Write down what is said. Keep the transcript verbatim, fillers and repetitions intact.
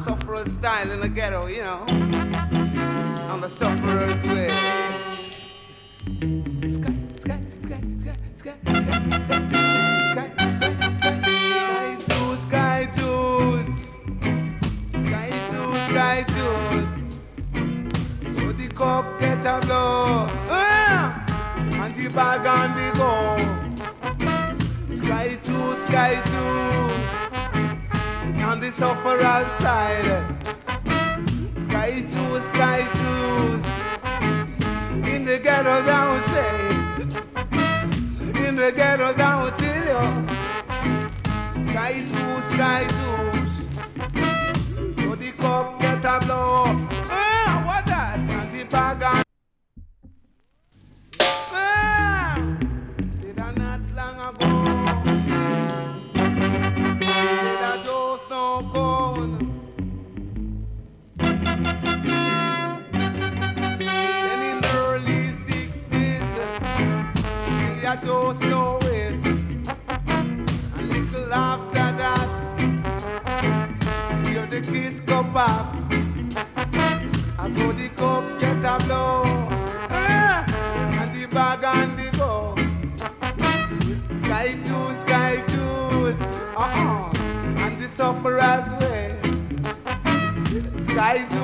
sufferer's style in the ghetto, you know, on the sufferer's way. Sky, sky, sky, sky, sky, sky, sky, sky, sky, sky, two, sky twos, sky two, sky twos. So the cup get a blow, ah, and the bag on the go. Sky two, sky twos, on the sufferer's side. Sky two, sky twos, in the ghetto down say, in the ghetto down tell you. Sky two, sky twos, so the cup get a blow. Ah, what that? And the bag on. Ah, see that not long ago. See that those no cone. Then in the early sixties, see that those no ways. A little after that, hear the kiss go pop. I saw the cup get a blow. Ah, and the bag on the go. Sky two, sky twos, uh-uh, and the sufferer's way. Sky two.